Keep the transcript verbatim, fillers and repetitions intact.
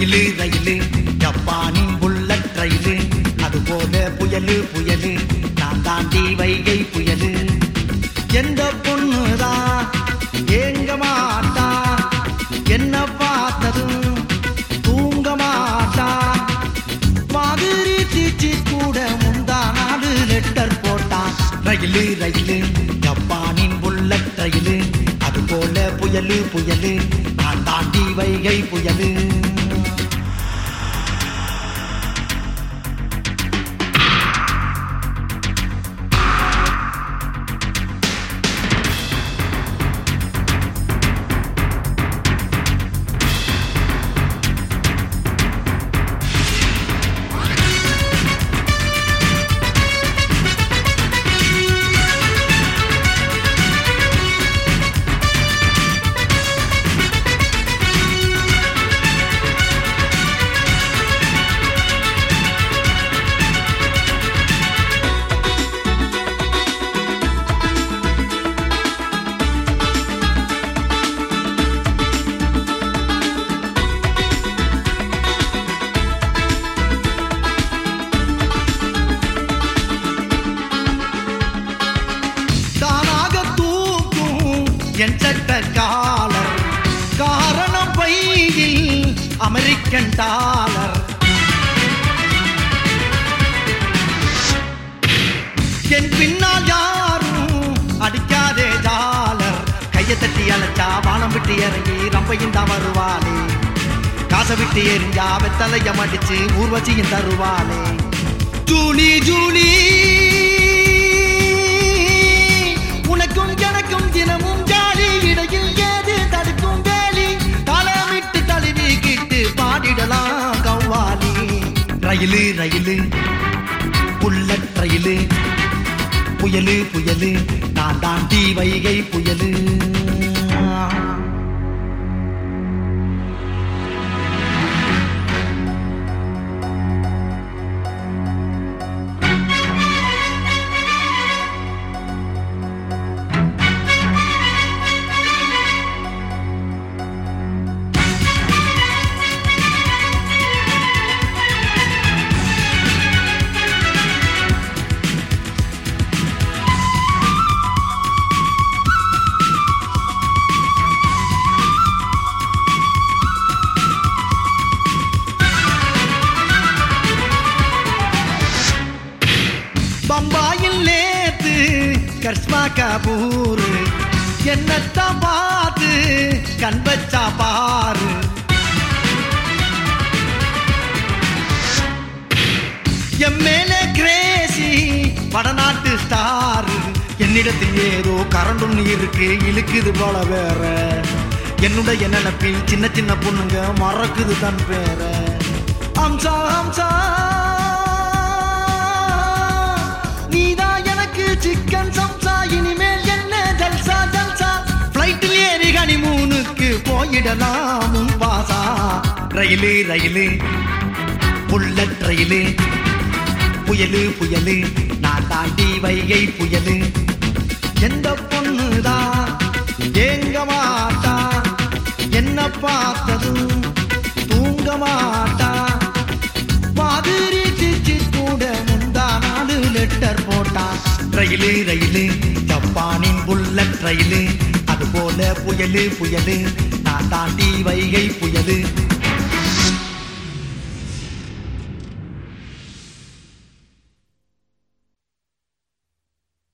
rail ரயிலு ஜப்பானின் bullet ரயிலு அதுபோல புயலு புயலு நான் தாண்டி வைகை புயலு எந்த பொண்ணுதான் ஏங்க மாட்டா என்ன பார்த்ததும் தூங்க மாட்டா மாதிரி தீச்சி கூட முந்தா நாடு லெட்டர் போட்டா ரயிலு ரயிலு ஜப்பானின் புல்லட் ரயிலு அதுபோல புயலு புயலு நான் தாண்டி வைகை புயலு என் சட்ட காலர் காரணம் பையில் அமெரிக்கன் டாலர் என் பின்னால் யாரும் அடிக்காதே ஜாலர் கையை தட்டி அழைச்சா வானம் விட்டு இறங்கி ரம்பையும் தான் வருவாளே காசை விட்டு எரிஞ்சா வெத்தலையம் அடிச்சு ஊர்வச்சியும் தருவாளே ஜூலி ஜூலி உனக்கும் எனக்கும் தினமும் ஜாலி இடையில் ஏது தடுக்கும் வேலி தலமிட்டு தழுவி கிட்டு பாடிடலாம் கவ்வாலி ரயிலு ரயிலு புல்லட் ரயிலு புயலு புயலு நான் தாண்டி வைகை புயலு பம்பாயில் நேத்து கர்ஷ்மா கபூர் என்னத்தான் பார்த்து கண் வச்சா பாரு என் மேலே கிரேசி வடநாட்டு ஸ்டார் என்னிடத்தில் ஏதோ கரண்டும் இருக்கு இழுக்குது போல வேற என்னுடைய நினைப்பில் சின்ன சின்ன பொண்ணுங்க மறக்குது தன் பேர அம்சா அம்சா சிக்கன் சம்சா இனிமேல் என்ன ஜல்சா ஜல்சா பிளைட்டில் ஏறி ஹனிமூனுக்கு போயிடலாம் பாசா ரயிலு ரயிலு புல்லட் ரயிலு புயலு புயலு நான் தாண்டி வைகை புயலு எந்த பொண்ணுதான் ஏங்க மாட்டா என்ன பார்த்ததும் தூங்க மாட்டா மாதிரி சிச்சி கூட முந்தா நாடு லெட்டர் போட்டா ரயிலு ரயிலு ஜப்பானின் புல்லட் ரயிலு அதுபோல புயலு புயலு நான் தாண்டி வைகை புயலு